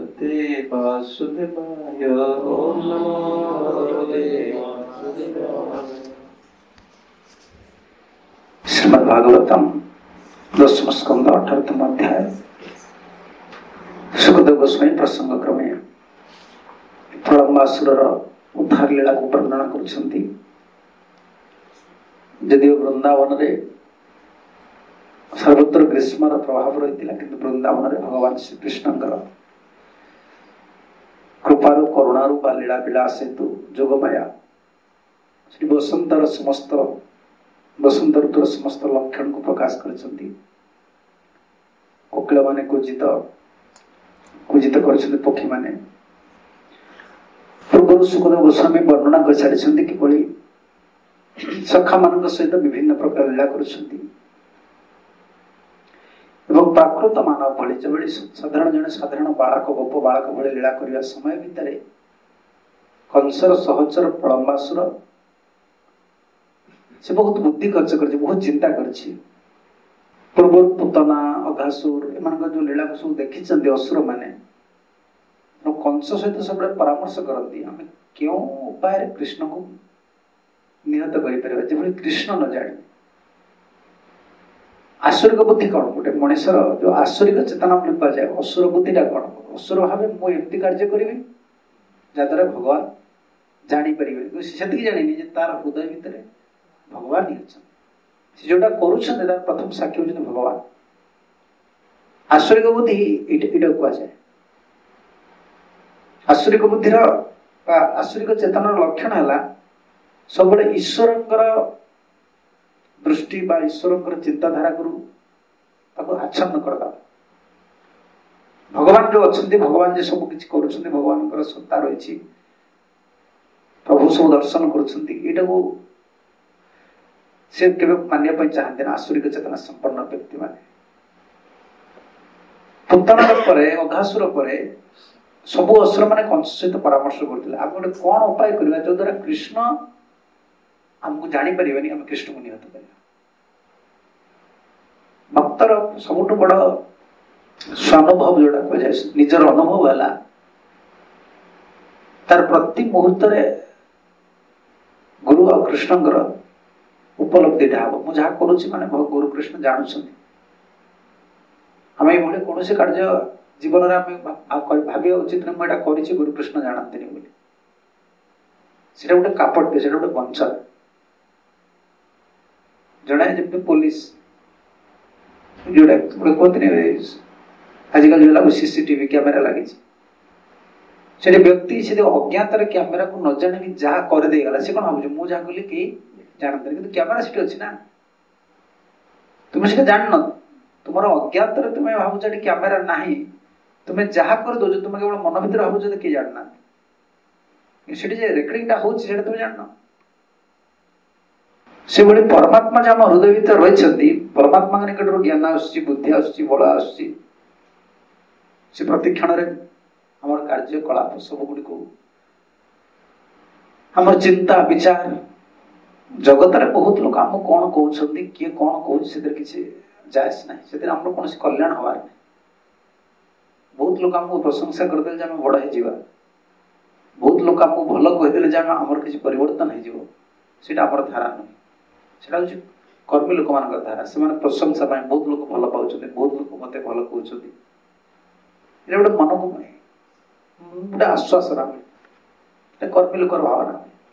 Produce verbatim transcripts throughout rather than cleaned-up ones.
भगवते वासुदेवाय। ओम नमो भगवते वासुदेवाय। श्रीमद्भागवतम दशम स्कंद अठारहतम अध्याय। सुखदेव गोस्वामी प्रसंग क्रमे प्रलम्बासुरर उद्धार लीला को वर्णना करुछन्ति। यदि वृंदावन रे सर्वत्र ग्रीष्मर प्रभाव रही, किंतु वृंदावन रे भगवान श्री कृष्णଙ୍କର कृपारु करुणारु बा लीला विलास हेतु जोगमाया श्री बसंतर समस्त बसंत ऋतुर समस्त लक्षण को प्रकाश करछन्ति। कोकिल माने कुजित कुजित करछन्ति, पक्षी माने पूर्व सुखदेव गोस्वामी वर्णना कर छाड़िछन्ति कि बळी सखा मानक सहित विभिन्न प्रकार लीला करछन्ति एवं प्राकृत मानव भली जब साधारण जन साधारण बालक गोप बालक भली लीला करने समय भितर कंसर सहचर प्रलम्बासुर से बहुत बुद्धि खर्च कर बहुत चिंता कर पूर्व पुतना अघासुर एम जो लीला को सब देखी असुर मैंने कंस सहित सब परामर्श करती आम क्यों उपाय कृष्ण को निहत कर कृष्ण न जाने आसुरिक बुद्धि कौन गोटे मनुष्यर जो आसुरिक चेतना कह जाए असुर बुद्धिटा कौन असुर भाव मुझे कार्य करी जहाद्वारा भगवान जापर से जानी तार हृदय भितर भगवान ही अच्छा से जोटा कर प्रथम साक्षी होती भगवान। आसुरिक बुद्धि यहाँ कह जाए आसुरिक बुद्धिर आसुरिक चेतनार लक्षण है सब ईश्वर दृष्टि बा ईश्वर चिंताधारा को आच्छन्न करदा। भगवान जो अच्छा भगवान जो सब किसी कर भगवान सत्ता रही प्रभु सब दर्शन कर मानने चाहते ना आसुरिक चेतना संपन्न व्यक्ति माने पुतना परे अघासुर परे सब असुर माने कंस सहित परामर्श करते आम गोटे कौन उपाय करवा जो द्वारा कृष्ण आमको जापर आम कृष्ण को निहत कर भक्तर सबुठ बड़ स्वानुभव जोड़ा कह जाए निजर अनुभव है तार प्रति मुहूर्त गुरु और कृष्ण उपलब्धि हम मुझे करुच्ची माने गुरु कृष्ण जानुं आम ये कौन कार्य जीवन में भाविया उचित ना मुझे कर गुरु कृष्ण जानते से गोटे कापट्य से गोटे बंचर जड़े जमी पुलिस जोड़ा कहते आजिकल जो सीसीटीवी कैमेरा लगी से व्यक्ति से अज्ञात कैमेरा को न जाने जहाँ करदेगला से कौन भाव मुझे जहाँ कली कहीं जानते कि कैमेरा सीट अच्छी ना तुम्हें से जान तुम अज्ञात तुम्हें भावुच कैमेरा ना तुम्हें जहाँ कर दो तुम केवल मन भर भावुच किए जानना से रेकर्डिंग हो तुम जान से भाई परमात्मा जो आम हृदय भर रही परमात्मा निकट ज्ञान आसुच्ची बुद्धि आसुच्ची बल आसुच्ची से प्रति क्षण आम कार्यकलाप सब गुड़िक आम चिंता विचार जगत रे बहुत लोग आम कौन कहते किए कौन कौन किसी जायस ना से कौन कल्याण हबार नहीं बहुत लोग आमको प्रशंसा करदे आम बड़ हो बहुत लोग आमको भल कहीदे आमर किसी परिवर्तन हो धारा नुह से कर्मी लोक मान धारा से प्रशंसा बहुत लोग भल पाँच बहुत लोग मत भल कहते गोटे मन को गोटे आश्वासन कर्मी लोकर भावना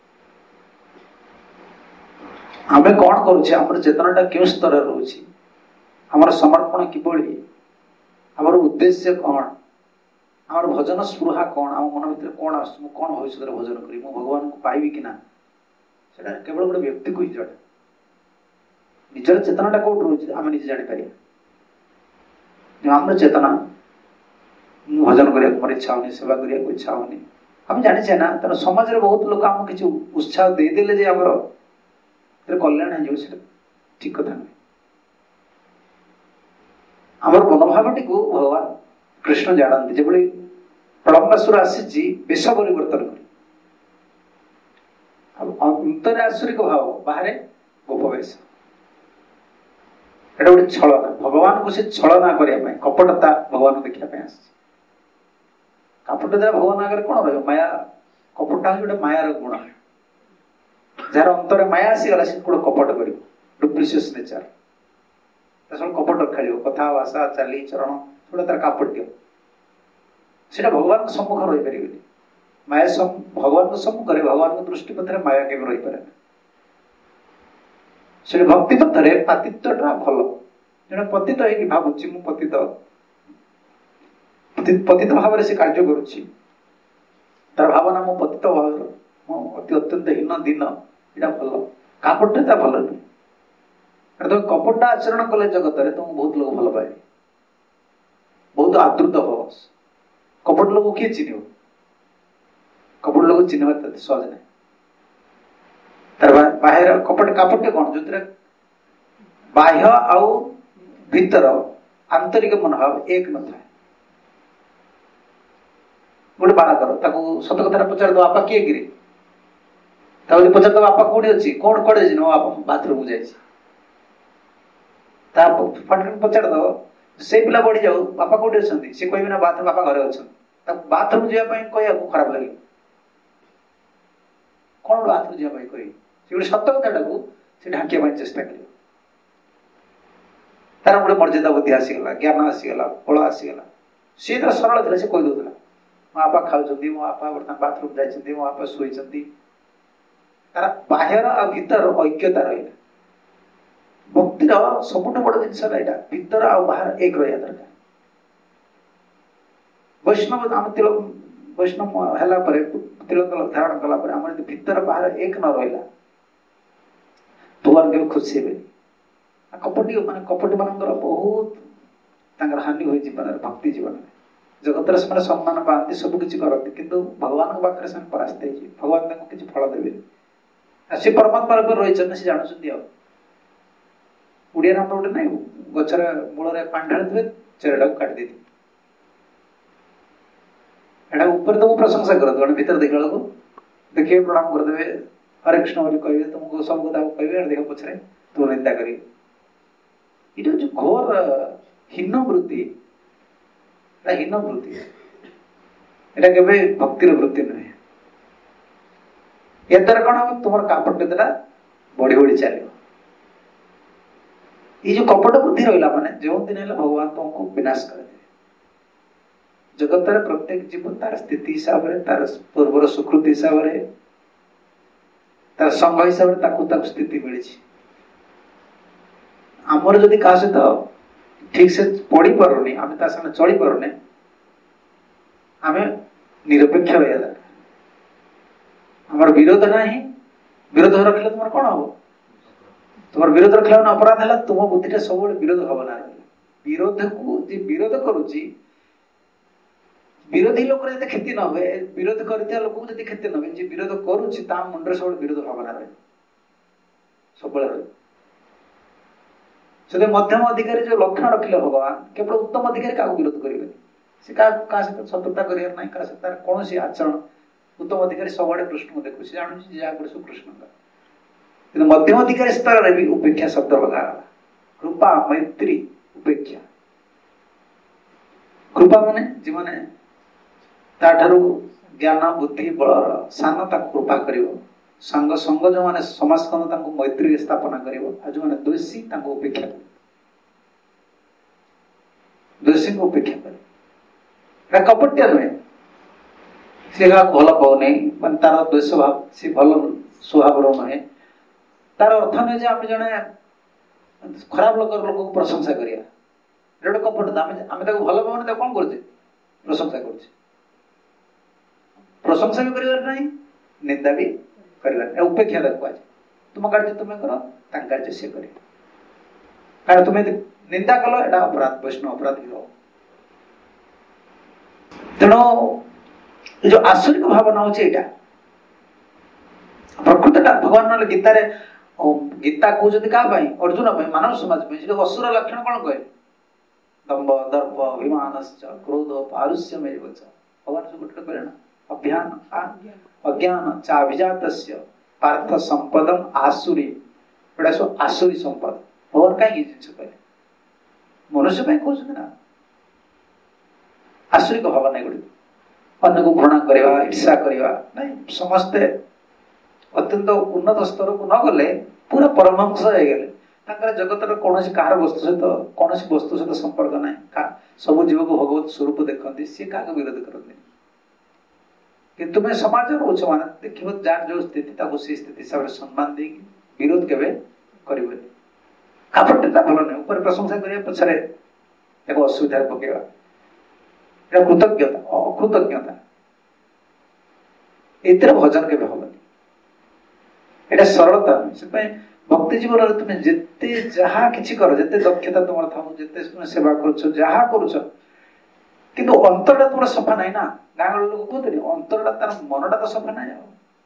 आम कौन कर चेतनाटा क्यों स्तर रोचे आमर समर्पण किभली आमर उद्देश्य कौन आमर भजन स्पृहा कौन आम मन भर कौन आस कौन भविष्य भजन करी मु भगवान को पाइबी कि ना से केवल गोटे व्यक्ति को ही जड़े निजर चेतनाटा कौट रोचे आम निजे जापर आम चेतना भजन करने मोर इच्छा होनी सेवा करने को इच्छा होनी आम जाने ना तेना समाज में बहुत लोग आम किसी उत्साह देदेले जे आमर कल्याण हो ठीक कथा नुहे आमर मनोभावटी को भगवान कृष्ण जानते जो प्रलम्बासुर आसी वेश परिवर्तन कर अंतर आसुरिक भाव बाहर गोप वेश एटा गोटे छलना भगवान को से छलना करने कपटता भगवान देखा कपट द्वारा भगवान आगे कौन रही माया कपटा हूँ गोटे मायार गुण जार अंतर माया आसीगला से गोटे कपट कर डुप्लिसियस नेचर सब कपट खेल कथा भाषा चाली चरण गोटे तार कापट्य से भगवान सम्मुख रही पारे माया भगवान सम्मुख भगवान दृष्टि पथरे माया के रही पारे से भक्ति पथरे पातित्वटा भल जड़े पतित हो भावुची मु पतित पतित भाव से कार्य करुच्ची तार भावना मो पतित भाव मो अति अत्यंत हीन दिन यहाँ भल कापटा भल नुहे तुम कपटा आचरण कले जगत में तुमको बहुत लोग भल पाए बहुत आदृत हो कपट लोग किए चिन्ह कपट लोग चिन्ह सहज नहीं तार बाहर कपट कापट्य कौन जो बाह्य आउ भीतर आंतरिक मनोभाव एक न था गोटे बालकर सत कथा पचार दो बापा किए गिरी पचार दो बापा कौटी अच्छी कौन कड़े बापा बाथरूम जाए पचार दो से पिला बढ़ी जाऊ बापा कौटी अच्छा सी कह ना बाथ बापा घरे अच्छा बाथरूम जावाई कह खराब लगे कौन बाथरूम जावाई कह गोटे सत कथा से ढाकिया चेष्टा कर तार गोटे मर्यादा बुद्धि आसीगला ज्ञान आसीगला बल आसीगला सी तो सरल थे से कहीदे मो बापा खाऊँ मो बापा बर्तमान बाथरूम जाइए मो बापा शोई तार बाहर आ भीतर ऐक्यता रहा भक्तिर सबुठ बड़ जिनस भीतर आ बाहर एक रहा दरकार वैष्णव आम तिलक वैष्णव है तिलक धारण कला आम भीतर बाहर एक न रहा भगवान के खुशी हे कपटी मान कपटी मान बहुत हानि हुए जीवन भक्ति जीवन में जगत से सम्मान पाती सबकि करती किंतु भगवान पाखे से परास्त भगवान किसी फल देवे सी परमात्मा रही से जानते उड़िया नाम गोटे ना गचर मूल पानी ढाली थे चेरा को काटी एटा ऊपर तुमको प्रशंसा कर भीतर देखा बेलू देखिए प्रणाम करदे हरे कृष्ण बोली कहे तुमको सब कथा कहे देख पछरे तू निंदा कर जो घोर हीन वृत्ति हीन वृत्ति एटा केबे भक्तिर वृत्ति नुहे ए द्वारा कौन हम तुम कापट्यता बढ़ी बढ़ी चलो ये जो कपट बुद्धि रहा माने जो दिन है भगवान तुमको विनाश कर दे जगत प्रत्येक जीवन तार स्थिति हिसाब से तार पूर्वर सुकृति हिसाब से तार संघ हिसाब से ताकू ताकू स्थिति मिली आमर जदि क्या सहित ठीक से पढ़ी पारुनी आम सामने चली पारुने आम निरपेक्ष रहा दरकार आमर विरोध ना ही विरोध रखले तुम कौन हम तुम विरोध रखला अपराध है तुम बुद्धिटा सब विरोध भावना विरोध को जी विरोध करुच्ची विरोधी लोक क्षति न हुए विरोध करता लोक को क्षति न हुए जी विरोध करुच्ची मुंडे सब विरोध भावना रहे सब से मध्यम अधिकारी जो लक्षण रखिले भगवान केवल उत्तम अधिकारी क्या विरोध करेंगे से क्या शत्रुता करियार ना क्या कौन सी आचरण उत्तम अधिकारी सबुआड़े कृष्ण को देखु से जानू जहाँ कर सब कृष्ण का मध्यम अधिकारी स्तर में भी उपेक्षा शब्द लगा कृपा मैत्री उपेक्षा कृपा माने जी माने ताठारु ज्ञान बुद्धि बल सान कृपा करिवो संग संग जो माने समाज स्कंद तांको मैत्री स्थापना करिवो आ जो माने दोषी तांको उपेक्षा करिवो दोषी को उपेक्षा करे कपट्य नुहे से भल पाने मान तार द्वेष भाव से भल स्वभाव नुहे तार अर्थ नुहे जे आम जड़े खराब लोक लोक को प्रशंसा करिया गोटे कपट आम भल पाने कौन कर प्रशंसा कर प्रशंसा भी कर निंदा भी कर उपेक्षा देखा तुम कार्य तुम्हें कर कार्य सी कर कारण तुम्हें निंदा कल एटा अपराध वैष्णव अपराध ही तेणु जो आसुरिक भावना होची एटा प्रकृतटा भगवान ना गीता रे गीता कहते क्या अर्जुन मानव समाज असुर लक्षण कौन कहे दंभ दर्प अभिमानश्च क्रोध पारुष्यमेव च भगवान से गोटे कहे ना अज्ञान अज्ञान चाभिजातस्य पार्थ संपदम आसुरी एटा सब आसुरी संपद भगवान कहीं जिन कहे मनुष्य कहते ना आसुरिक भावना गुड़ी अन्य को घृणा करवा ईर्षा करवा नहीं समस्ते अत्यंत उन्नत स्तर को न गले पूरा परमहंस हो गले जगतर कौन कहार वस्तु सहित कौन वस्तु सहित संपर्क ना सब जीव को भगवत स्वरूप देखते सी क्या विरोध करते कि तुम्हें समाज रोच मान देख जार जो स्थिति से स्थिति हिसाब से सम्मान दे विरोध केवे करें कापटा भल नहीं ऊपर प्रशंसा करिए पछरे एक असुविधा पकेवा कृतज्ञता अकृतज्ञता एतिर भजन के हबनी एटा सरलता से भक्ति जीवन में तुम्हें जिते जहा किछि कर जिते दक्षता तुम था जिते तुम सेवा करुछ जहा करुछ किंतु अंतरटा तुम सफा नहीं ना गाँव लोग कहते अंतरटा तार मनटा तो सफा नहीं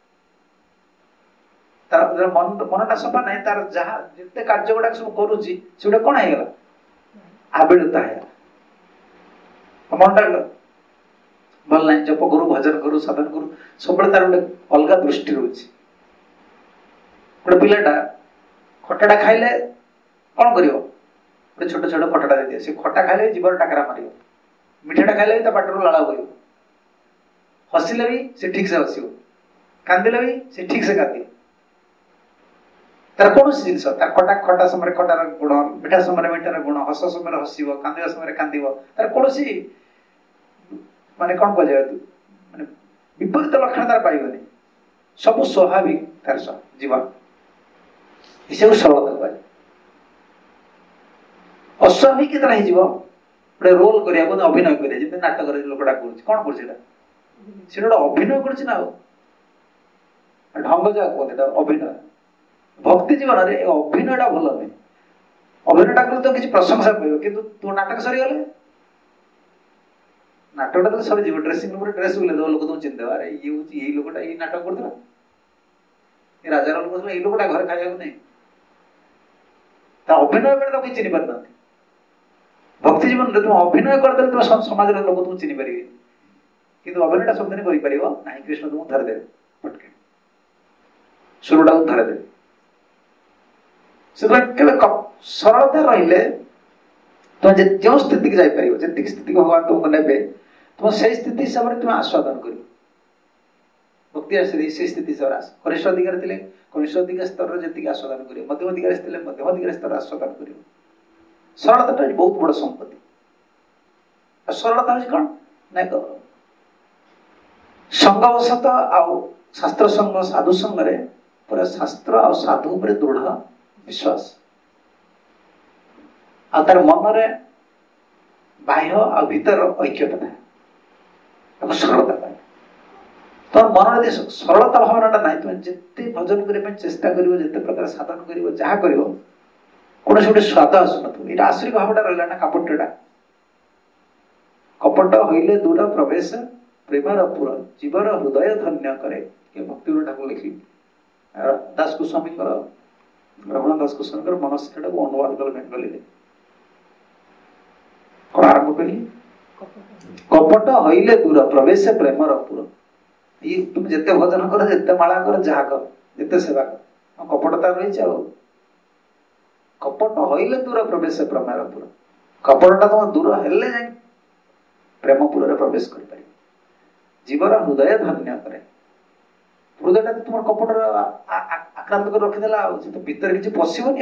तार मन मनटा सफा नहीं तार जहा जिते कार्य गुड़ा सब करुछि सेटा कोन हे गला आबिड़ता है मनटा भल नहीं जप करू भजन करू साधन करू सब तार गोटे अलग दृष्टि रोचे गोटे पिलाटा खटाटा खाइले कौन कर छोट छोट खटाटा दे दिए से खटा खाइले जीवन टाकरा मार मिठाटा खाइले भी पाटर लाड़ा बोल हसिले भी से ठीक से हस कांदिले भी से ठीक से कांद तार कौन जिन तार खटा खटा समय खटार गुण मिठा समय मिठार गुण हस समय हसब कांदा समय कांद तार कौन माने कौन कह माने विपरीत लक्षण तार पाइबनी सब स्वाभाविक तार जीवन इसे सरलता कह अस्वाभाविक केतरा हे जीव गोटे रोल करिया अभिनय करिया जब नाटक लोकटा कर कौन कर अभिनय कर ढंग जा कहते अभिनय भक्ति जीवन में अभिनयटा भल नहीं अभिनयटा कले तो किसी प्रशंसा पाइब किंतु तू नाटक सरीगले नाटकटा तो सरी जीव ड्रेसिंग रूम ड्रेस बुले दो लोक तुम चिंता अरे ये हूँ यही लोकटा ये नाटक करता ये राजार लोक ये लोकटा घर खाइबा नहीं अभिनय बेले तो चिन्ह पार ना भक्ति जीवन में तुम अभिनय करदे तुम समाज लोक तुम चिन्ह पारे किंतु अभिनयटा सबदिन कर कृष्ण तुमको धरदे पटके सुरटा को धरदे सरलता रही तुम जो स्थिति की जापर जी स्थिति को भगवान तुमको ने तुम से स्थिति हिसाब से तुम आस्वादन कर भक्ति से स्थिति कनिष्ठ अधिकारी थे कनिष्ठ अधिकारी स्तर जी आस्वादन कर मध्यम अधिकारी थे मध्यम अधिकारी स्तर आस्वादन कर सरलता बहुत बड़ संपत्ति सरलता हूँ कौन ना संगवशत आउ शास्त्र संग साधु संग पूरा शास्त्र आ साधु पर दृढ़ विश्वास आ तार मन रे बाह्य आ भीतर ऐक्यता था सरलता पाए तो मन में सरलता भावनाटा ना तुम जिते भजन करने चेष्टा कर जिते प्रकार साधन कर जहाँ कर कौन गोटे स्वाद आसुन ये आश्रिक भावटा रहा ना कपटा कपट हईले दूर प्रवेश प्रेमर पुर जीवर हृदय धन्य करे भक्ति ठाकुर लिखी दास गोस्वामी रघुनाथ दास गोस्वामी मनस्या को अनुवाद कल बेंगली कौन आरंभ करी कपट हईले दूर प्रवेश प्रेमर पुर ये तुम जिते भजन कर जिते माला कर जहा कर जिते सेवा कर कपटता रही कपट हईले दूर प्रवेश प्रेमर पुर कपटटा तुम दूर हेले जाए प्रेमपुर प्रवेश कर जीवर हृदय धन्य करे हृदय तुम कपट आक्रांत कर रखीदेला तो भितर किसी पशुनि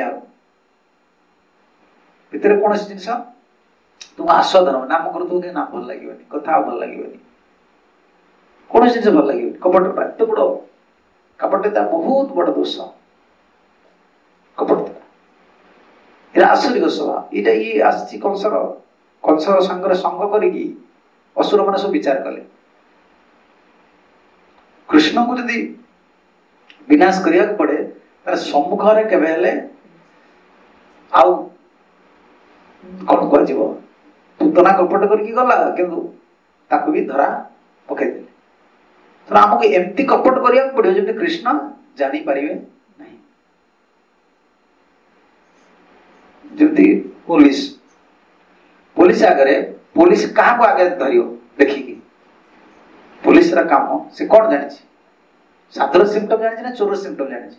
भितर कौन जिनस तुम आस्वादन नाम कर ना भल लगे कथा भल लगे कौन जिन भल लगे कपट एत बड़ कपटता बहुत बड़ दोष कपट आसुरिक स्वभाव यहाँ ये आसी कंसर कंसर संगे संग करी असुर मैंने सब विचार कले कृष्ण को यदि विनाश करिया पड़े तार सम्मुख में केवे हेले आउ कौन कह पूतना कपट करके गला किंतु ताको भी धरा पकई देले तो आमको एमती कपट करिया पड़े जब कृष्ण जानी पारिबे नहीं जमती पुलिस पुलिस आगे पुलिस क्या आगे धरियो देखिकी पुलिस रा काम से कौन जानी साधुर सिम्पटम जानी ना चोर सिम्पटम जानी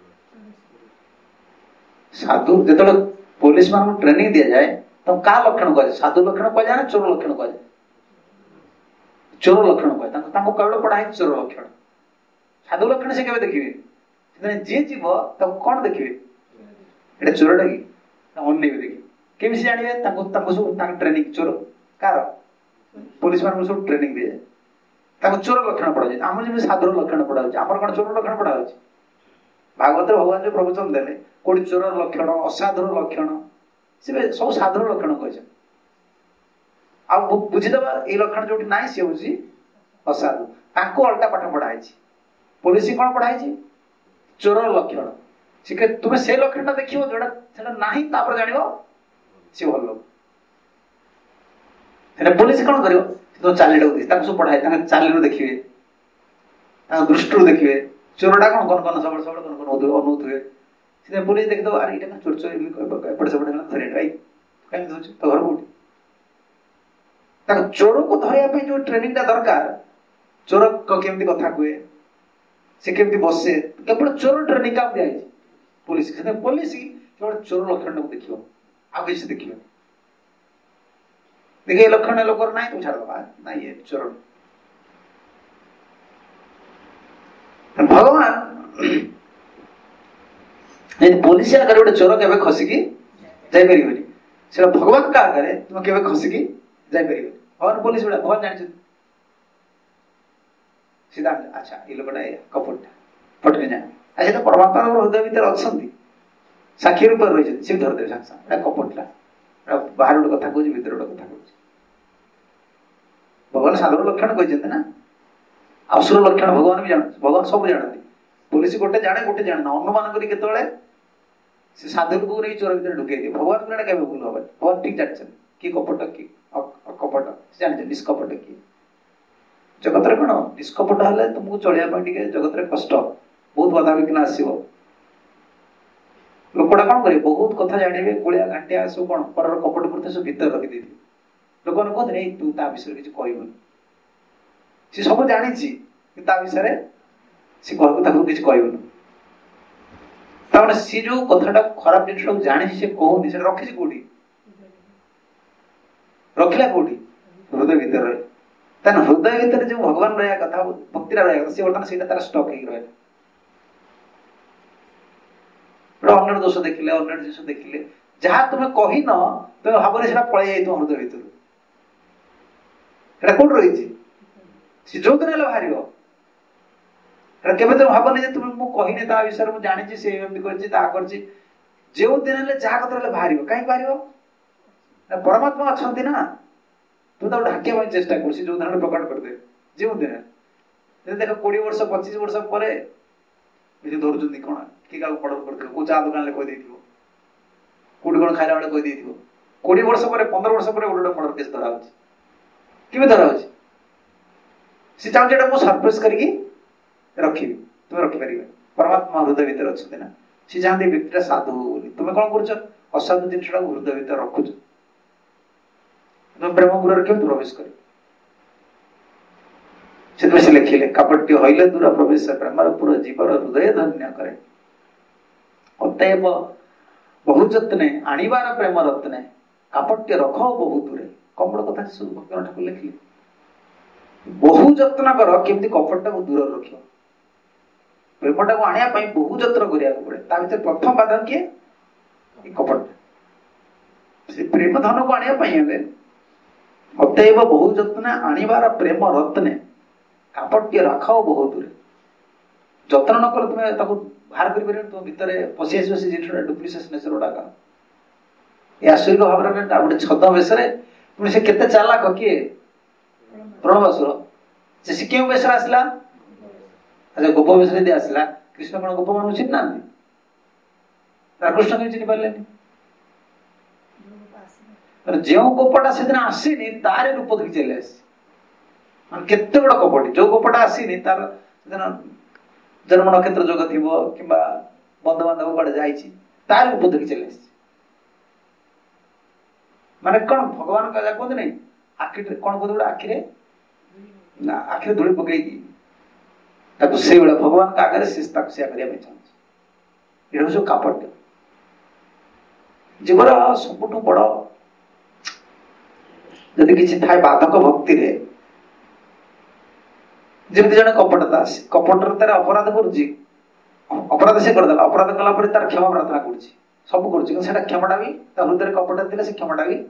साधु जो पुलिस मान ट्रेनिंग दि जाए तो क्या लक्षण कह साधु लक्षण कह जाए ना चोर लक्षण कह जाए चोर लक्षण कहे केवल पढ़ाई चोर लक्षण साधु लक्षण से केवे देखिए जी जीव कौन देखिए एटा चोरटा कि अनेक देखिए केमी से जानवे सब ट्रेनिंग चोर कार पुलिस मान सब ट्रेनिंग दिए चोर लक्षण पढ़ा आम जमी साधुर लक्षण पढ़ा आम कौन चोर लक्षण पढ़ा भागवत भगवान जो प्रवचन देले कोई चोर लक्षण असाधुर लक्षण से सब साधुर लक्षण कहे आ बुझीदबा ये लक्षण जो ना सी हूँ असाधु तांको अल्टा पाठ पढ़ाई पुलिस कौन पढ़ाई चोर लक्षण सी तुम्हें से लक्षण देखिए जोटा ना जान सी भल लोक पुलिस कौन कर तो चाली सब पढ़ाए चाली देखिए दृष्टि देखिए चोरटा कौन कौन कौन सब सब कौन कौन अनुवे से पुलिस देखिए अरे ये चोर चोर एपटे सेपटे धरे कहीं तो घर कौटी चोर को धरने जो ट्रेनिंग टा दरकार चोर केमती कथा कहे से केमती बसे केवल चोर ट्रेनिंग का दिखाई पुलिस पुलिस केवल चोर लक्षण को देखियो आ किसी देखियो देखिए लक्षण लोक ना तुम छाड़ ना ये चोर भगवान पुलिस आगे गोटे चोर के खसिकी जापर से भगवान का आगे तुम के खसिकी जापर भगवान पुलिस गुड़ा भगवान जान सीधा अच्छा ये लोकटा कपटा पटके जाने अच्छा तो परमात्मा हृदय भीतर अच्छा साक्षी रूप रही सी धरदे साक्षी साक्षी कपटला बाहर गोटे कथा कह भर गोटे कथा कह भगवान साधुर लक्षण कहते ना असुर लक्षण भगवान भी जान भगवान सब जानते पुलिस गोटे जाने गोटे जाने ना अनुमान कर से साधु को नहीं चोर भर ढुके दिए भगवान को क्या भूल हम भगवान ठीक जानते कि कपट कि कपट जाने निष्कपट किए जगत कौन निष्कपट हेल्ले तुमको चलिए जगत कष्ट बहुत बाधा विघ्न आसो लोकटा कौन करे बहुत कथा जाने गोलिया घाटिया सब कौन पर कपट करते सब भीतर रखी लोक मैंने कहते नहीं तू ता विषय किसी कहबुनि सी सब जानी ता विषय सी किसी कहबुनि ताने सी जो कथाटा खराब जिन जानी से कहूनी से रखी कौटी रखला कौटी हृदय भीतर रहे तेन हृदय भीतर जो भगवान रहा कथा भक्ति रहा कथा सी बर्तमान से तार स्टक हो रहा अन्य दोष देखिले अन्य जिन देखिले जहाँ तुम्हें कही न तुम भाव से पलि जाए हृदय भीतर कौट रही सी जो दिन बाहर केवे तुम भावनी तुम मुझे ता विषय मुझे जानी से कर जो दिन जहाँ कथा बाहर कहीं बाहर परमात्मा अच्छा ना तू तो ढाकिया चेष्टा कर जो दिन प्रकट करदे जो दिन देख कोड़े वर्ष पचीस वर्ष पर धरुंच कौन किए क्या पढ़ कर कौ चा दुकान कहीदे कौटी कौन खाला बेले कहीदे कोड़े वर्ष पर पंद्रह वर्ष पर गोटे मर्डर केस धरा कि धरा सी चाहूँ मुझे सरप्राइज करके रखी तुम रखिपार परमात्मा हृदय भीतर अच्छा ना सी चाहते व्यक्तिटा साधु बोली तुम्हें कौन कर असाधु जिनटा हृदय भीतर रखुच तुम प्रेम गुर क्यों प्रवेश कर से लिखिले कापट्य हईले दूर प्रवेश प्रेम पूरा जीवर हृदय धन्य करे अतएव बहु जत्ने आणिबार प्रेम रत्ने कापट्य रख बहु दूरे कपड़ कथा सब भक्ति ठाकुर लिखिले बहु जत्न कर केमती कपटा को दूर रख प्रेमटा को आने बहु जत्न करिया पड़े ता भीतर प्रथम बाधा किए कपट से प्रेम धन को आने हेले अतएव बहु जत्न आणिबार प्रेम रत्ने कापट्य रखाओ बहुत दूर जत्न न कले तुम्हें बाहर कर तुम भितर पशि आस जिन डुप्लीसेस नेचर गुड़ाक ये आश्चर्य भाव में गोटे छद बेस पुणी से केते चालाक किए प्रणवासुर से क्यों बेस आसला अच्छा गोप बेस यदि आसला कृष्ण कौन गोप मान चिन्ह ना कृष्ण कहीं चिन्ह पारे जो गोपटा से आसीनी तार रूप धरी चले आस केते बड़ कपटी जो गोपटा आसीनी तार जन्म नक्षत्र जोग थी कि बंधु बांधव कड़े जा रूप धरी चले माने कौन भगवान का कहते नहीं आखि कौन कहते आखिरे ना आखिरे धूली पकई से भगवान का आगे से सेया करने चाहते ये कापट्य जीवर सबुठ बड़ जदि किसी थाए बाधक भक्ति रे ଯେମିତି ଜଣେ କପଟତା ଆସି କପଟରେ ତାର ଅପରାଧ କରୁଛି, ଅପରାଧ ସେ କରିଦେଲା, ଅପରାଧ କଲା ପରେ ତାର କ୍ଷମା ପ୍ରାର୍ଥନା କରୁଛି, ସବୁ କରୁଛି, କିନ୍ତୁ ସେଟା କ୍ଷମାଟା ବି ତା ହୃଦୟରେ କପଟ ଥିଲେ ସେ କ୍ଷମାଟା ବି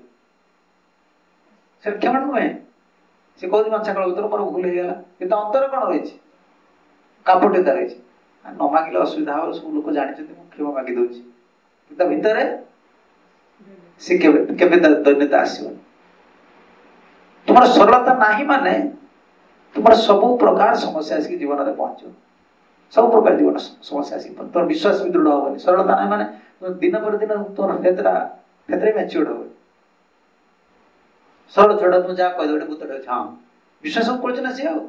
ସେଟା କ୍ଷମା ନୁହେଁ। ସେ କହୁଛି ମାଂସା କାଳ ଭିତରେ ମୋର ଭୁଲ ହେଇଗଲା, କିନ୍ତୁ ଅନ୍ତର କଣ ରହିଛି? କାପଟ୍ୟତା ରହିଛି। ନ ମାଗିଲେ ଅସୁବିଧା ହବ, ସବୁ ଲୋକ ଜାଣିଛନ୍ତି ମୁଁ କ୍ଷମା ମାଗି ଦଉଛି, ତା ଭିତରେ ସେ କେବେ କେବେ ଦୈନ୍ୟତା ଆସିବନି। ତୁମର ସରଳତା ନାହିଁ ମାନେ ତୁମର ସବୁ ପ୍ରକାର ସମସ୍ୟା ଆସିକି ଜୀବନରେ ପହଞ୍ଚିବ, ସବୁ ପ୍ରକାର ଜୀବନ ସମସ୍ୟା ଆସିକି ତୋର ବିଶ୍ୱାସ ବି ଦୃଢ ହବନି। ସରଳତା ନାହିଁ ମାନେ ଦିନ ପରେ ଦିନ ତୋର ଫେତରା ଫେତରେ ମ୍ୟାଚିଓର୍ଡ ହବନି। ସରଳ ଛୋଟା ତୁମେ ଯାହା କହିଦେବ ଗୋଟେ ଭୂତଟେ ଅଛି, ହଁ ବିଶ୍ୱାସ କରୁଛି ନା ସିଏ, ଆଉ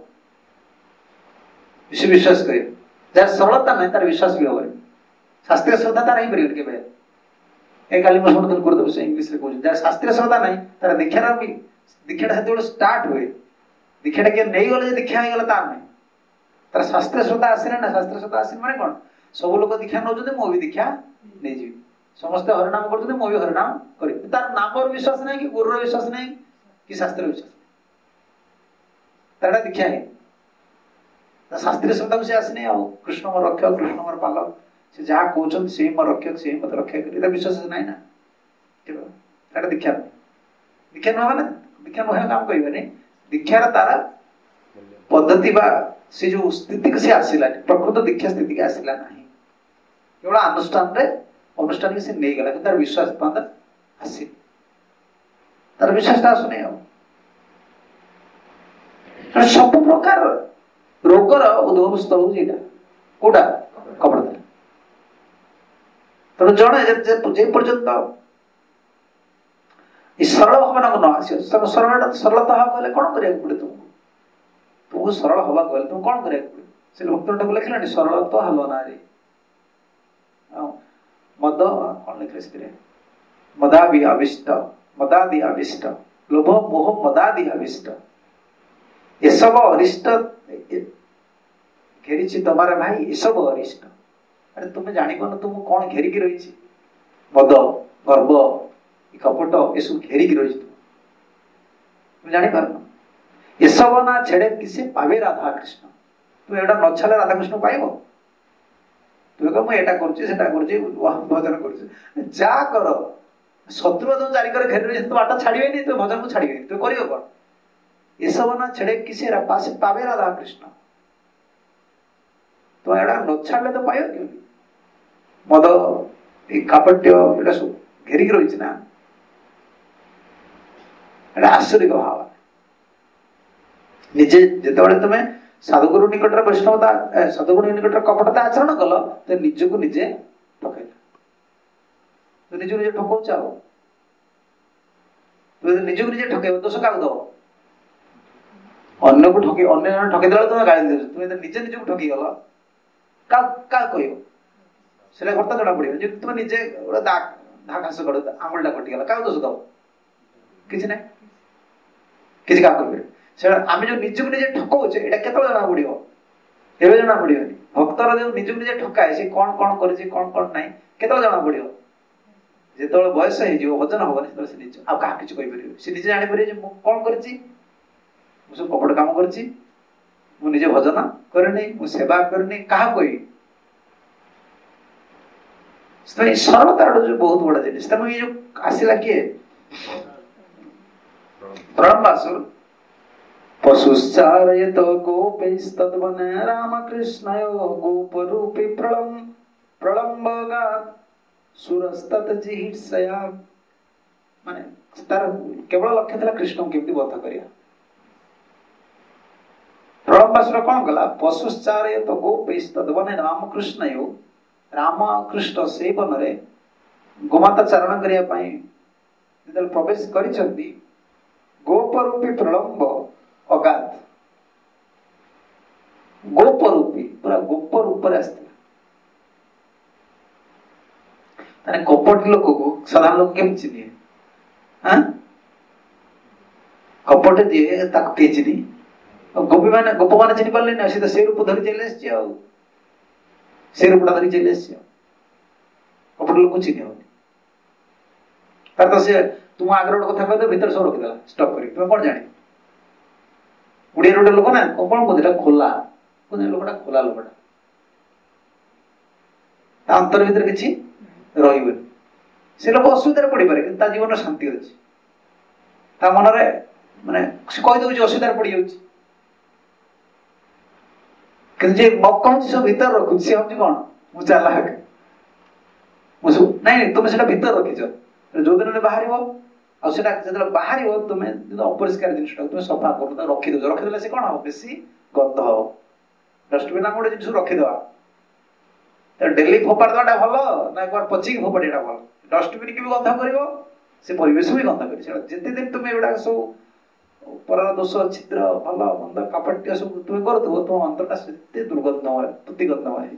ସେ ବିଶ୍ୱାସ କରିବ। ଯାହାର ସରଳତା ନାହିଁ ତାର ବିଶ୍ୱାସ ବି ହବନି, ଶାସ୍ତ୍ରୀୟ ଶ୍ରଦ୍ଧା ତାର ହେଇପାରିବନି କେବେ। ଏ କାଲି ମୁଁ ଶୁଣୁଥିଲି ଗୁରୁଦେବ ସେ ଇଂଲିଶରେ କହୁଛନ୍ତି, ଯାହାର ଶାସ୍ତ୍ରୀୟ ଶ୍ରଦ୍ଧା ନାହିଁ ତାର ଦୀକ୍ଷାର ବି ଦୀକ୍ଷାଟା ସେତେବେଳେ ଷ୍ଟାର୍ଟ ହୁଏ, ଦୀକ୍ଷାଟା କିଏ ନେଇଗଲେ ଯେ ଦୀକ୍ଷା ହେଇଗଲା ତାର ନାହିଁ, ତାର ଶାସ୍ତ୍ରୀୟ ଶ୍ରଦ୍ଧା ଆସିଲେ ନା। ଶାସ୍ତ୍ରୀୟ ଶ୍ରଦ୍ଧା ଆସିଲେ ମାନେ କଣ? ସବୁ ଲୋକ ଦୀକ୍ଷା ନେଉଛନ୍ତି, ମୁଁ ବି ଦୀକ୍ଷା ନେଇଯିବି, ସମସ୍ତେ ହରିନାମ କରୁଛନ୍ତି, ମୁଁ ବି ହରିନାମ କରିବି। ତାର ନାମର ବିଶ୍ୱାସ ନାହିଁ, କି ଗୁରୁର ବିଶ୍ୱାସ ନାହିଁ, କି ଶାସ୍ତ୍ରୀୟ ବିଶ୍ୱାସ, ତାର ଏଟା ଦୀକ୍ଷା ହେଇନି। ଶାସ୍ତ୍ରୀୟ ଶ୍ରଦ୍ଧାକୁ ସେ ଆସିନି, ଆଉ କୃଷ୍ଣ ମୋର ରକ୍ଷକ, କୃଷ୍ଣ ମୋର ପାଲକ, ସେ ଯାହା କହୁଛନ୍ତି ସେଇ ମୋର ରକ୍ଷକ, ସେଇ ମତେ ରକ୍ଷା କରିବେ, ଏଟା ବିଶ୍ୱାସ ନାହିଁ ନା, ଏଟା ଦୀକ୍ଷା ନୁହେଁ। ଦୀକ୍ଷା ନୁହେଁ ମାନେ ଦୀକ୍ଷା ନୁହେଁ କାମ କରିବେନି, ଦୀକ୍ଷାର ତାର ପଦ୍ଧତି ବା ସେ ଯୋଉ ସ୍ଥିତିକୁ ସେ ଆସିଲାନି, ପ୍ରକୃତ ଦୀକ୍ଷା ସ୍ଥିତିକି ଆସିଲା ନାହିଁ। କେବଳ ଅନୁଷ୍ଠାନରେ ଅନୁଷ୍ଠାନକୁ ସେ ନେଇଗଲା, କିନ୍ତୁ ତାର ବିଶ୍ୱାସ ପର୍ଯ୍ୟନ୍ତ ଆସିନି, ତାର ବିଶ୍ୱାସଟା ଆସୁନି। ଆଉ ସବୁ ପ୍ରକାର ରୋଗର ଉଦ୍ଭବ ସ୍ଥଳ ହଉଛି ଏଇଟା, କୋଉଟା? କପଟତା। ତେଣୁ ଜଣେ ଯେ ପର୍ଯ୍ୟନ୍ତ ଏ ସରଳ ଭାବନାକୁ ନ ଆସିବ, ସରଳଟା ସରଳତା ହବାକୁ ହେଲେ କଣ କରିବାକୁ ପଡେ? ତୁମକୁ ତୁମକୁ ସରଳ ହବାକୁ ହେଲେ ତୁମକୁ କଣ କରିବାକୁ ପଡେ? ସେ ଭକ୍ତଟାକୁ ଲେଖିଲାଣି ସରଳତ୍ୱ ହବ ନାରୀ। ମଦ କଣ ଲେଖିଲେ ସେଥିରେ? ମଦାବି ଆବିଷ୍ଟ, ମଦାଦି ଆବିଷ୍ଟ, ଲୋଭ ମୋହ ମଦାଦି ଆବିଷ୍ଟ, ଏସବୁ ଅରିଷ୍ଟ ଘେରିଛି ତମାର ଭାଇ, ଏସବୁ ଅରିଷ୍ଟ। ଆରେ ତୁମେ ଜାଣିପାରୁନ ତୁମକୁ କଣ ଘେରିକି ରହିଛି? ମଦ, ଗର୍ବ, କପଟ ଏସବୁ ଘେରିକି ରହିଛି, ତୁମେ ଜାଣିପାରୁନ। ଏସବୁ ନା ଛେଡେ କିସେ ପାବେ ରାଧା କୃଷ୍ଣ। ତୁମେ ଏଇଟା ନ ଛାଡିଲେ ରାଧାକୃଷ୍ଣ ପାଇବ? ତୁମେ କହ ମୁଁ ଏଇଟା କରୁଛି ସେଟା କରୁଛି ଭଜନ କରୁଛି, ଯାହା କର, ଶତ୍ରୁ ତୁମ ଚାରିକରେ ଘେରି ରହିଛି, ତୁ ବାଟ ଛାଡିବେନି, ତୁମେ ଭଜନକୁ ଛାଡିବେନି, ତୁମେ କରିବ କଣ? ଏସବୁ ନା ଛେଡେ କିସେ ପାବେ ରାଧା କୃଷ୍ଣ। ତୁମେ ଏଇଟା ନ ଛାଡିଲେ ତ ପାଇବ କେମିତି? ମଦ, ଏଇ କାପଟ୍ୟ ଏଇଟା ସବୁ ଘେରିକି ରହିଛି ନା, ଏଇଟା ଆଶ୍ଚର୍ଯ୍ୟ ଭାବ। ନିଜେ ଯେତେବେଳେ ତୁମେ ସାଧୁଗୁରୁ ନିକଟରେ ବୈଷ୍ଣବତା, ସାଧୁଗୁରୁ ନିକଟରେ କପଟତା ଆଚରଣ କଲ, ତ ନିଜକୁ ନିଜେ ଠକେଇଲ, ନିଜକୁ ନିଜେ ଠକଉଛ। ଆଉ ତୁମେ ନିଜକୁ ନିଜେ ଠକେଇବ, ଦୋଷ କାହାକୁ ଦବ? ଅନ୍ୟକୁ ଠକେଇ, ଅନ୍ୟ ଜଣେ ଠକେଇ ଦେଲା ତୁମେ ଗାଳି ଦେଉଛ, ତୁମେ ନିଜେ ନିଜକୁ ଠକିଗଲ, କାହାକୁ କାହାକୁ କହିବ? ସେଟା ଘଟତା ଜଣା ପଡିବ। ଯଦି ତୁମେ ନିଜେ ଗୋଟେ ଦା ଘା ଘାସ କର, ଆଙ୍ଗୁଳିଟା କଟିଗଲା, କାହାକୁ ଦୋଷ ଦବ? କିଛି ନାହିଁ, କିଛି କାହାକୁ କହିବେ। ସେଟା ଆମେ ଯୋଉ ନିଜକୁ ନିଜେ ଠକଉଛେ, ଏଇଟା କେତେବେଳେ ଜଣା ପଡିବ? ଏବେ ଜଣା ପଡିବନି। ଭକ୍ତର ଯୋଉ ନିଜକୁ ନିଜେ ଠକାଏ, ସେ କଣ କଣ କରିଛି, କଣ କଣ ନାହିଁ, କେତେବେଳେ ଜଣା ପଡିବ? ଯେତେବେଳେ ବୟସ ହେଇଯିବ, ଭଜନ ହବନି, ସେତେବେଳେ ସେ ନିଜ ଆଉ କାହା କିଛି କହିପାରିବ। ସେ ନିଜେ ଜାଣିପାରିବ ଯେ ମୁଁ କଣ କରିଛି, ମୁଁ ସବୁ କପଟ କାମ କରିଛି, ମୁଁ ନିଜେ ଭଜନ କରିନି, ମୁଁ ସେବା କରିନି, କାହାକୁ କହିବି? ସରଳତା ଯୋଉ ବହୁତ ବଡ ଜିନିଷ। ତେଣୁ ଏଇ ଯୋଉ ଆସିଲା କିଏ? ପ୍ରଳମ୍ବାସୁର। ପଶୁଶ୍ଚାରୟତ ଗୋପୈସ୍ତଦ୍ବନେ ରାମକୃଷ୍ଣୟ ଗୋପରୂପୀ ପ୍ରଳମ୍ ପ୍ରଳମ୍ବଗାତ୍ ସୁରସ୍ତତ୍ ଜିହିର୍ଷୟା। ମାନେ ତାର କେବଳ ଲକ୍ଷ୍ୟ ଥିଲା କୃଷ୍ଣଙ୍କୁ କେମିତି ବଧ କରିବା। ପ୍ରଳମ୍ବାସୁର କଣ କଲା? ପଶୁଶ୍ଚାରୟତ ଗୋପୈସ୍ତଦ୍ବନେ ରାମକୃଷ୍ଣୟ, ରାମକୃଷ୍ଣ ସେଇ ବନରେ ଗୋମାତା ଚାରଣ କରିବା ପାଇଁ ଯେତେବେଳେ ପ୍ରବେଶ କରିଛନ୍ତି, ଗୋପ ରୂପୀ ପ୍ରଳମ୍ବ ଅଗାଧ, ଗୋପ ରୂପୀ ପୁରା ଗୋପ ରୂପରେ ଆସିଥିଲା। ତାହେଲେ କପଟି ଲୋକକୁ ସାଧାରଣ ଲୋକ କେମିତି ଚିହ୍ନିବେ? କପଟ ଯିଏ ତାକୁ କିଏ ଚିହ୍ନି? ଗୋପୀ ମାନେ ଗୋପ ମାନେ ଚିହ୍ନି ପାରିଲେନି, ସେ ତ ସେ ରୂପ ଧରି ଚାଲି ଆସିଛି, ଆଉ ସେ ରୂପଟା ଧରି ଚାଲି ଆସିଛି, ଆଉ କପଟ ଲୋକ ଚିହ୍ନି ହବନି। ତାର ତ ସେ ତୁମ ଆଗରେ ଗୋଟେ କଥା କହିଦେବ, ଭିତରେ ସବୁ ରଖିଦେଲା ଷ୍ଟକ୍ କରି, ତୁମେ କଣ ଜାଣିବ? उड़िया रोड लोक ना कौन बोलते खोला लोकटा खोला लोकटा अंतर भीतर किसी रही से लोक असुविधा पड़ पारे जीवन शांति अच्छी मन माने कहीदे असुविधा पड़ जाऊँ कहूँ सब भीतर रखु सी हूँ कौन मुझे चालाक नाई तुम से भीतर रखीच जो दिन बाहर आसा बाहर तुम्हें अपरिष्कार जिन तुम सफा कर रखीद रखीदे से कौन हम बेसी गंध हम डस्टबिन आम गोटे जिन रखीद डेली फोपाड़ देवाटा भल ना एक बार पचिक फोपाड़ा भल डस्टबिन की भी गंध कर से परिवेश भी गंध कर जिते दिन तुम्हें एगुड़ा सब पर दोष छिद्र भल मंद कापट्य सब तुम्हें कर तुम अंतरटा से दुर्गंधमय प्रतिगंधमय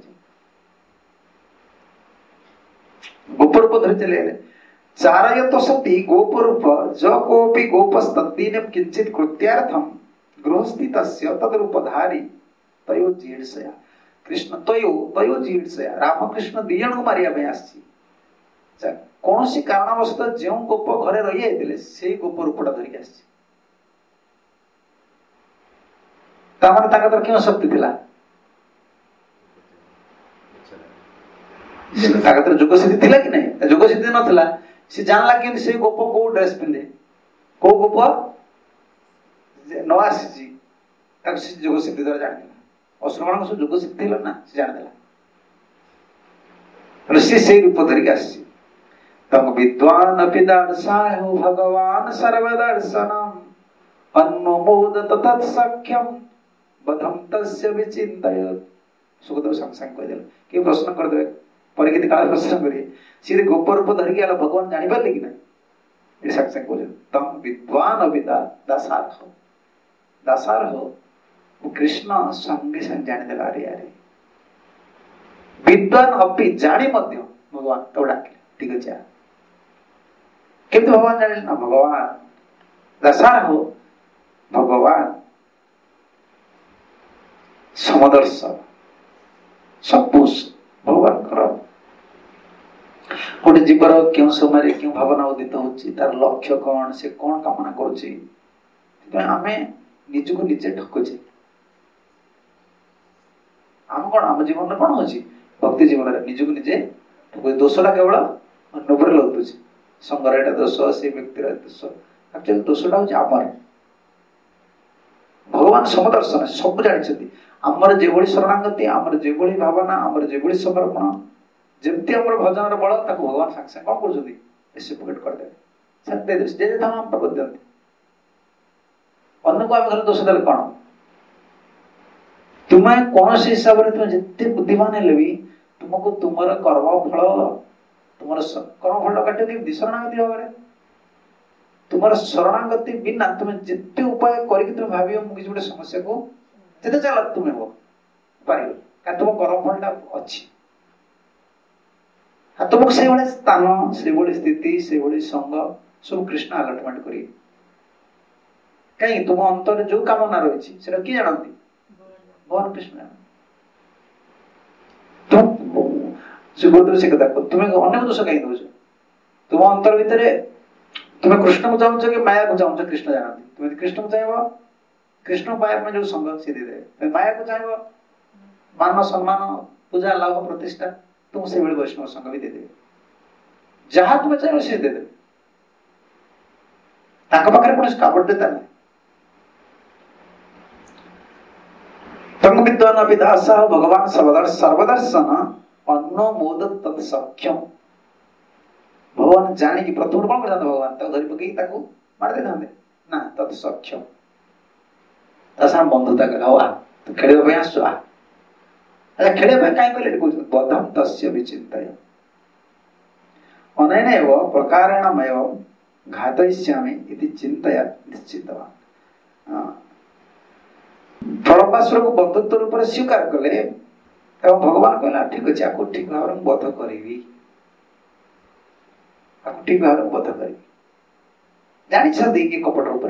गोपरूप धरी चले चारयत सती गोपरूप ज कोपि गोपस्तद्दीन किंचित कृत्यार्थम गृहस्थी तस्य तद्रूपधारी तयो जीर्षया कृष्ण तयो तयो जीर्षया रामकृष्ण दी जन को मारिया पे आसी कौन सी कारणवश जो गोप घरे रही जाते से गोप रूपटा धरिक आसी क्यों शक्ति थिला जोग सिद्धि थिला कि नहीं जोग सिद्धि नथिला से जानला कि से गोप को ड्रेस पिंधे को गोप न आसी जोग सिद्धि द्वारा जान असुर सब जोग सिद्धि ना से जान सी से रूप धरिक आसी तम विद्वान अपि दर्शाय भगवान सर्वदर्शनम अन्नमोदत तत्सख्यम बधम तस्य विचिन्तयत् सुखदेव संग संग कह देल कि प्रश्न कर देबे परीक्षित काल प्रश्न करिए सीधे गोप रूप धरिक आला भगवान जानि पारले कि नहीं ये संग संग बोले तम विद्वान अविदा दासार हो दासार हो वो कृष्ण संगे संग जानि देला रे यारे विद्वान अपि जानि मध्य भगवान तो डाके ठीक अछि केमते भगवान जानिल ना भगवान दासार हो भगवान समदर्शन सब भगवान गोटे जीवर क्यों समय क्यों भावना उदित होची तार लक्ष्य कौन से कौन कामना करुची आमे निज को निजे ठकुचे आम कौन आम जीवन में कौन होची भक्ति जीवन में निज को निजे ठकुचे दोषटा केवल अन्य पर लगुचे संगर एटा दोष से व्यक्तिर दोष एक्चुअली दोषटा होची आमर भगवान समदर्शन सब जानी आमर जो शरणागति आमर जो भावना आमर जो समर्पण जमती आम भजन बल ताको भगवान सागे सागे कौन कर पकेट करदे जे हम प्रभु दिखते अन्य को आम घर दोष देले कौन तुम्हें कौन से हिसाब से तुम जिते बुद्धिमान हेले भी तुमको तुम कर्म फल तुम कर्म फल काट कि शरणागति भाव तुम शरणागति बिना तुम जिते उपाय करके तुम भाव मुझे गोटे समस्या को जिते चल तुम्हें हो पार क्या तुम कर्म फलटा अच्छी तुमको से स्थान से स्थिति से संग सब कृष्ण अलटमेंट कर कहीं तुम अंतर जो कामना रही किए जानती भगवान कृष्ण तुम गुरुदेव से कथा तुम्हें अनेक दोष कहीं दौच तुम अंतर भितर तुम्हें कृष्ण को चाहूच कि माया को चाहूच कृष्ण जानती तुम्हें कृष्ण को चाहब कृष्ण पाया जो संग सी दे माया को चाहब मान सम्मान पूजा लाभ प्रतिष्ठा तुम से वैष्णव संग भी दे दे जहां तुम्हें चाहे से दे दे पाखे कौन कापट्यता नहीं तंग विद्वान अभिदास भगवान सर्वदर्शन अन्नमोद तत्सख्यम भगवान जानी कि प्रथम कौन कर भगवान धरी पकई मार दे ना तत्सख्यम ता बंधुता कह तू खेल आस अच्छा खेल कहीं कहले बधम तस्य विचिंतय अनेन प्रकारेणमेव घातयिष्यामि इति चिंतया निश्चितवान् फलपाशुर को बंधुत्व रूप से स्वीकार कले एवं भगवान कहला ठीक अच्छे आपको ठीक भाव में बध करी आपको ठीक भाव में बध करी जानी छदी कि कपट रूप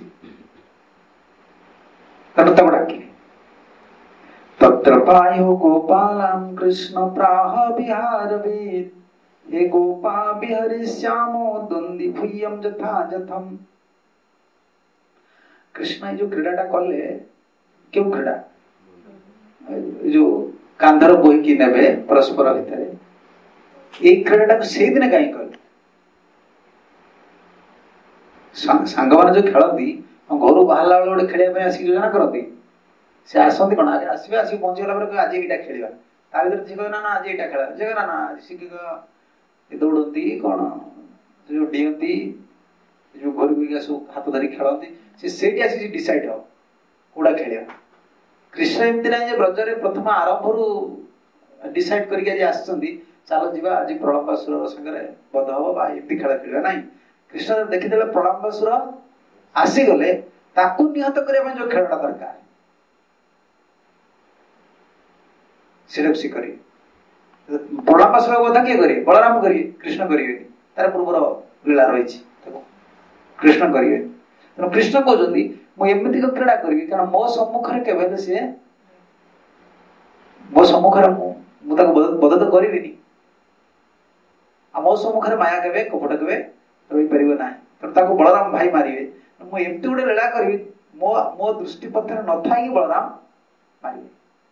से डाकिले तत्र पायो गोपालं कृष्ण प्राह विहारवेत् हे गोपा विहरिष्यामो द्वन्द्वि भूयं यथा यथम् कृष्ण जो क्रीडाटा कले क्यों क्रीड़ा जो कांधर बोईकी नेबे परस्पर भितर ये क्रीडाटा को से दिन कहीं कले सांग मैंने जो खेलती घर बाहर गोटे खेल आसिक योजना करती से आसती कौन आगे आसवे आसिक पहुंचीगला आज यहाँ खेल ता भर सी कह ना आज यहाँ खेल जे ना ना शिक्षक दौड़ती कौन जो डीती जो घर को सब हाथ धरी खेलती से आसी डिसाइड हो कौड़ा खेल कृष्ण एमती ना ब्रजरे प्रथम आरंभ डिसाइड करके चलो जी आज प्रलंबासुर सागर बध हम एमती खेल खेल ना कृष्ण देखीदे प्रलंबासुर आसीगले ताकू निहत करने जो खेलटा दरकार से करें प्रलंबासुर बधा किए करें बलराम करेंगे कृष्ण करेंगे तार पूर्वर लीला रही कृष्ण करेंगे तेना कृष्ण कहते मुझे क्रीड़ा करी कारण मो सम्मुखें के सी मो सम्मुखें मुझे बध तो करी मो सम्मुखें माया के कपट के रही पार ना तेणु बलराम भाई मारे मुझे गोटे लीला करी मो मो दृष्टि पथर न था बलराम मारे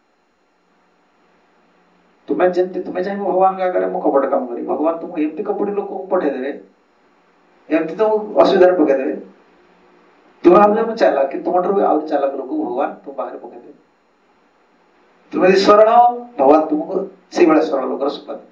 तुम्हें जमी तुम्हें चाहिए भगवान के आगे मुझे कपट काम करी भगवान तुमको एमती कपटी लोक पठेदेवे एमती तुम असुविधा पकईदे तुम्हें भाव चालाक कि तुम ठार आउ चालाक लोक भगवान तुम पाखे पकईदे तुम्हें सरल भगवान तुमको से भाई सरल लोक सुख दे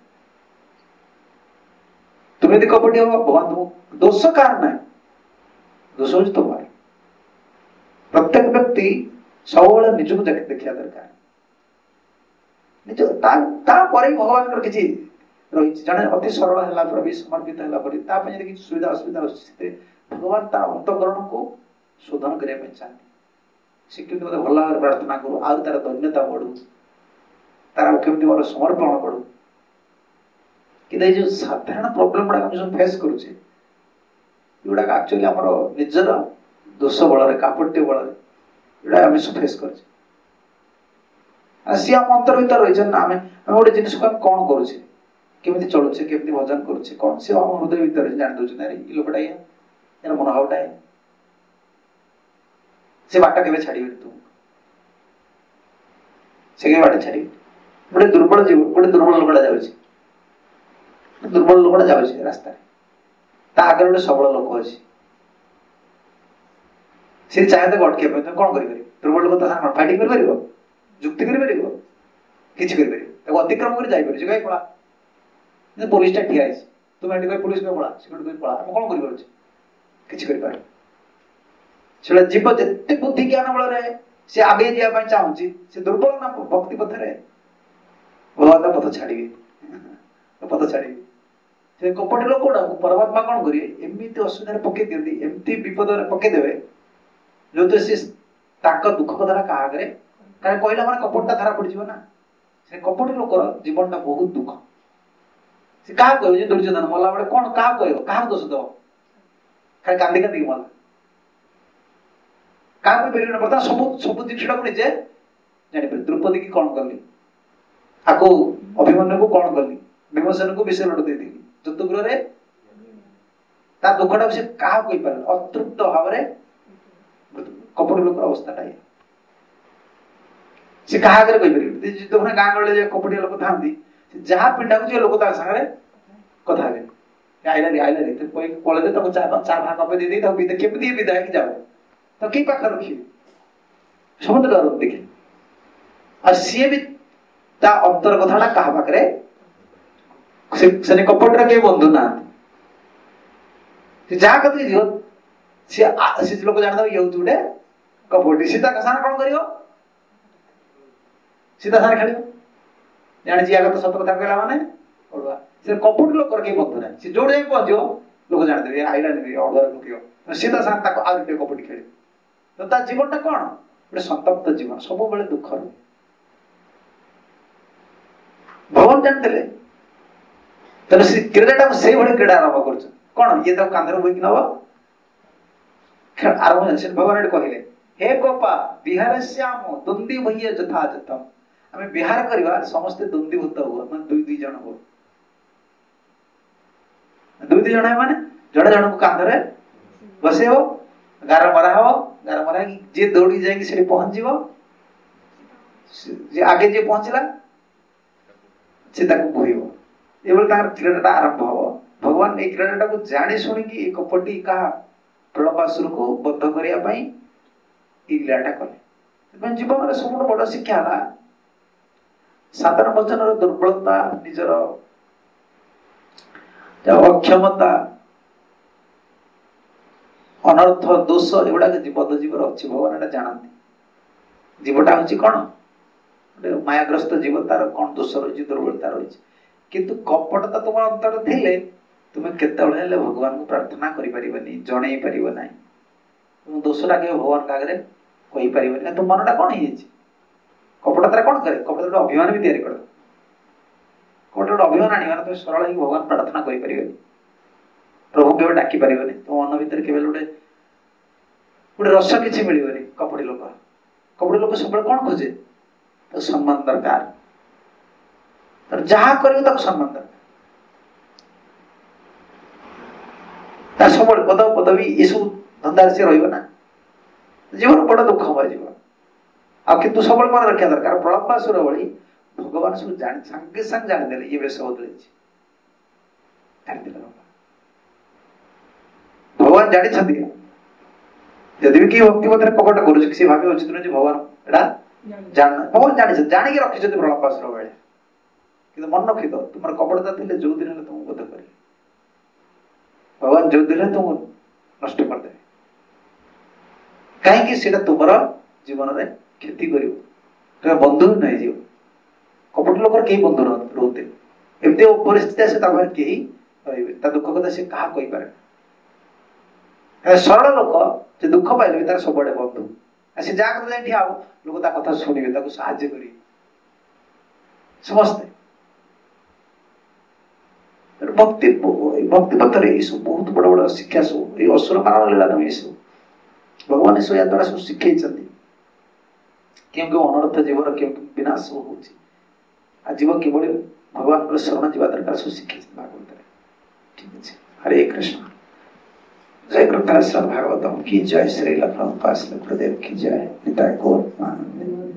तुम्हें यदि कपटी हम भगवान तुम दोष कार ना दोष हूँ तुम्हारे प्रत्येक व्यक्ति सब निजक देखा दरकार निज भगवान किसी रही जड़े अति सरल है भी समर्पित है कि सुविधा असुविधा भगवान तार अंतकरण को शोधन करने चाहते सी कमी मतलब भल भाव प्रार्थना करू आ तार धन्यता बढ़ू तार कमी मोर समर्पण बढ़ू कि जो साधारण प्रोब्लेम गुड़ा सब फेस करुचे युवा एक्चुअली आम निजर दोष बल कापट्य बल युवा आम सब फेस कर सी आम अंतर भर रही आम गोटे जिन को कौन करुचे केमी चलुचे केमी भजन करुचे कौन सी आम हृदय भर जान दौर ये लोकटा या यार मनोभावटा है से बाट के छाड़ तुम से बाट छाड़ गोटे दुर्बल जीव गोटे दुर्बल लोकटा जाऊँगी दुर्बल लोकटा जाऊँगी रास्ता आगे गोटे सबल लोक अच्छी सी चाहे तो अटके तुम कौन कर दुर्बल लोक तो फाइटिंग कर जुक्ति कर अतिक्रम कर कहीं पड़ा पुलिस टा ठिया तुम एटी पुलिस पड़ा सिक्योरिटी पड़ा आम कौन कर से जीव जिते बुद्धि ज्ञान बल से आगे जावाई चाहूँगी से दुर्बल ना भक्ति पथरे भगवान पथ छाड़े पथ छाड़े से कपटी लोक परमात्मा कौन करेंगे एमती असुविधा पकई दिखती एमती विपद पकईदे जो तो सी दुख कथा क्या आगे कहीं कहला मैंने कपटा धरा पड़ जाए ना से कपटी लोकर जीवन टा बहुत दुख से क्या कह दुर्योधन मला बेले कौन क्या कह क्या दोष दब खाली कांदी कांदी मला क्या कह बर्तमान सब सब जिनसा को निजे जापर द्रौपदी की कौन कली आपको अभिमन्यु को कौन कली भीमसेन को विषय लड़ देती चतुर्गृह दुखटा से क्या कहीपर अतृप्त भाव कपटी लोकर अवस्था से क्या आगे कहीपर जो गाँ गहली कपटिया लोक था जहाँ पिंडा को लोक सागर कथा आईला रे आईला रे पलैदे चा चा भा कपे दे केमी विदाय जाओ तो कई पाखे रखिए समझ डर देखे और सी भी ता अंतर कथा क्या पाखे से कपट के बंधु ना जहाँ कते सी लोक जान ये हूँ गोटे कपटी सीता सारे कौन कर सीता सारे खेल जानी आगे तो सत कथा कहला माने अड़ुआ से कपट लोक कहीं बंधु ना सी जो जाए पहुंचो लोक जानते आईला अड़ुआ लुक सीता सारे आज गोटे कपटी खेल तो ता जीवन टा कौन गोटे संतप्त जीवन सब बेले दुख रहे भगवान जानते तेना से क्रीड़ा से क्रीड़ा आरंभ कर कौन ये तो कांधर बोईक नब आरंभ से भगवान कहले हे गोपा विहार श्याम द्वंद्वी भैया जथा जतम आम विहार करवा समस्ते द्वंद्वीभूत हुआ मैं दुई दुई जन हो दुई दुई जन है माने जड़े जन को कांधरे बसेब गार मरा हो गार मरा जे दौड़ी जाए से पहुंच जे आगे जे पहुंचला से बोहब ये क्रीड़ा आरंभ हम भगवान ये क्रीड़ा को जाणी शुणी कपटी क्या प्रलंबासुर को बद्ध करने लीलाटा कले जीवन में सब बड़ शिक्षा है साधारण वचन दुर्बलता निजर अक्षमता अनर्थ दोष एगुड़ा बद्ध जीवर अच्छी भगवान एटा जानती जीवटा हूँ कौन मायाग्रस्त जीव तार कौन दोष रही दुर्बलता रही किंतु कपटता तुम अंतर थे तुम्हें केतले भगवान को प्रार्थना करें जन पार ना तुम दोषटा के भगवान आगे कही पार तुम मनटा कौन है कपटता कौन करे कपट अभिमान भी तैयारी कर कपट अभिमान आने तुम सरल ही भगवान प्रार्थना करें प्रभु के डाकी पार तुम मन भितर के गोटे गोटे रस किसी मिलनी कपटी लोक कपटी लोक सब कौन खोजे तो सम्मान दरकार तर जहाँ कर सम्मान दरकार सब पद पदवी ये सब धंदा से रहा जीवन बड़ दुखमय जीवन आ किंतु सब मन रखा दरकार प्रलंबासुर भली भगवान सब जान संगे संग जानीदे ये बेस बदल भगवान जानी यदि भी किए भक्ति पत्र कपट कर भाव उचित नुहे भगवान एटा जान भगवान जानी जानिक रखी प्रलंबासुर बेले कि मन रखी दो तुम कपटता थे जो दिन तुमको बोध कर भगवान जो दिन तुम नष्ट करदे कहीं तुम जीवन में क्षति कर बंधु नहीं जीव कपट लोक कई बंधु रोते एमती परिस्थिति से कहीं रही दुख कथा से क्या कहीपर सरल लोक जो दुख पाइले तार सब बंधु से जहाँ जाए ठिया लोक कथा शुणे साहाଯ୍य कर समस्ते भक्ति भक्ति पथ सब बहुत बड़ बड़ शिक्षा सब ये असुर मारण लीला ये सब भगवान सब या द्वारा सब शिखे क्यों क्यों अनर्थ जीवर क्यों विनाश हो जीव कि भगवान शरण जीवा दरकार सब शिखे भागवत ठीक है हरे कृष्ण जय कृष्ण भागवतम की जय श्री लखनऊ पास गुरुदेव की जय निताय गौर